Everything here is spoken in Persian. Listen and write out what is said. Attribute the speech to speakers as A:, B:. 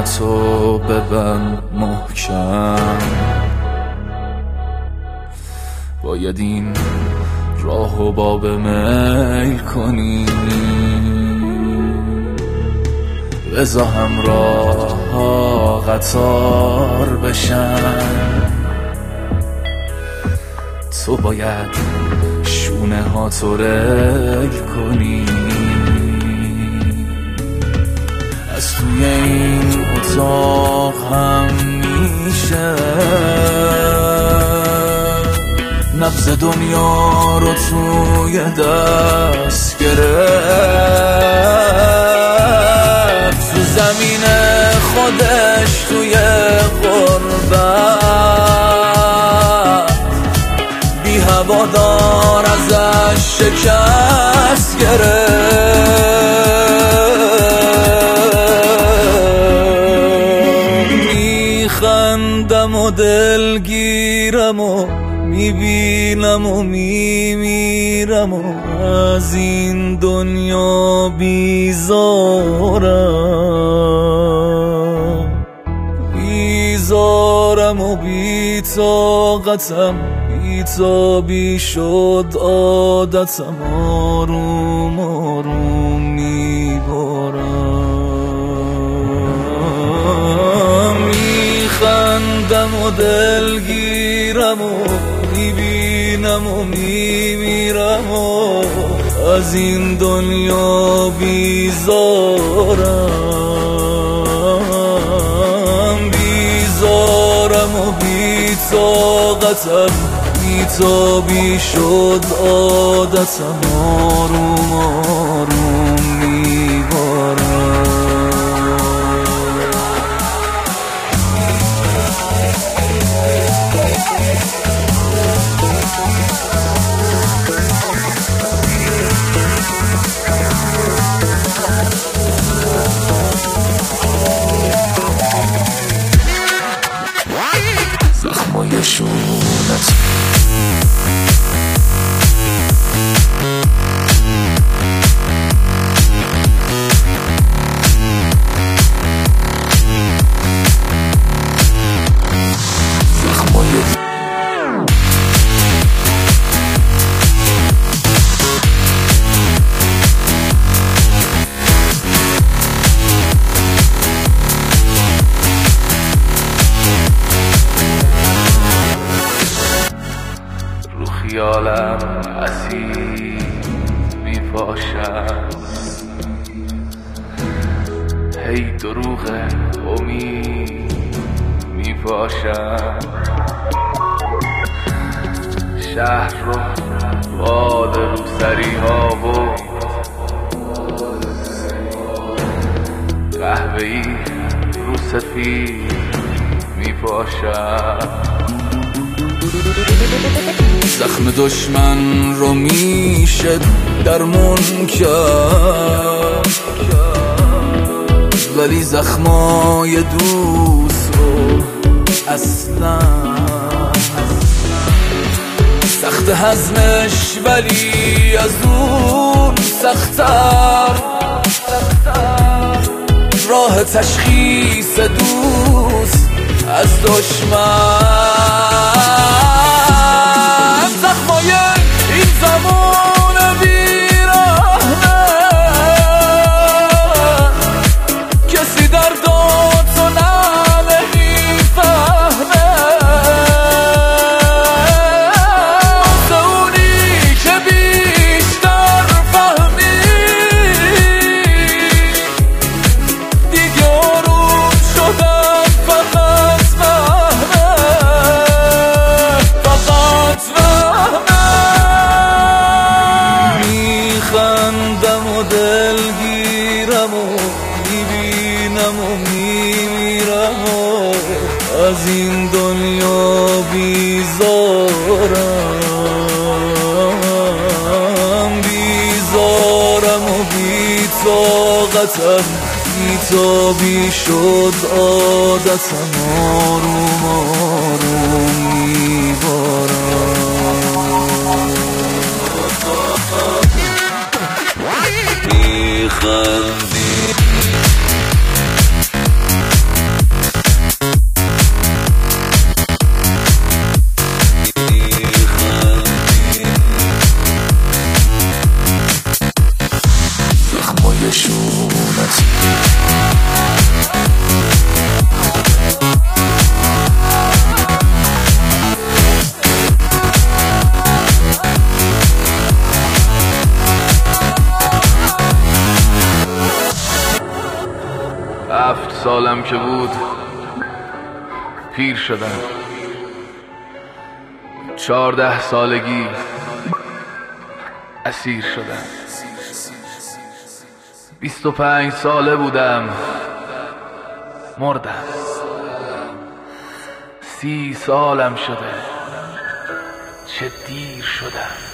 A: چشماتو ببند محکم، باید این راهو باب میل کنی، بذار همراه ها قطار بشن، تو باید شونه ها تو ریل کنی. از توی این اتاق هم میشه نبض دنیا رو توی دست گرفت، تو زمین خودش توی غربت بی هوادار ازش شکست گرفت. میخندم و دلگیرم و میبینم و میمیرم و از این دنیا بیزارم و بی‌طاقتم، بی‌تابی شد عادتم، آروم آروم میبارم. میخندم و دلگیرم و میبینم و میمیرم و از این دنیا بیزارم و بی‌طاقتم، بی‌تابی شد عادتم، آروم آروم میبارم. زخمای شونت خیالم اسیر میپاشم، هی دروغ امید میپاشم، شهر رو باد روسری ها و قهوه‌ای رو سفید میپاشم. زخم دشمن رو میشه درمون کرد، ولی زخمای دوست رو اصلا سخت هضمش، ولی از اون سخت‌تر راه تشخیص دوست از دشمن. زخمای این زمان بیرحمه، کسی درداتو نمیفهمه، واسه اونی که بیشتر فهمی دیگه آروم شدن فقط فهمه، فقط فهمه. میخندم و دلگیرم و میبینم و میمیرم و از این دنیا بیزارم و بی‌طاقتم، بی‌تابی شد عادتم، آروم آروم میبارم. میخندی سالم که بود پیر شدم. 14 سالگی اسیر شدم. 25 ساله بودم مردم. 30 سالم شده چه دیر شدم.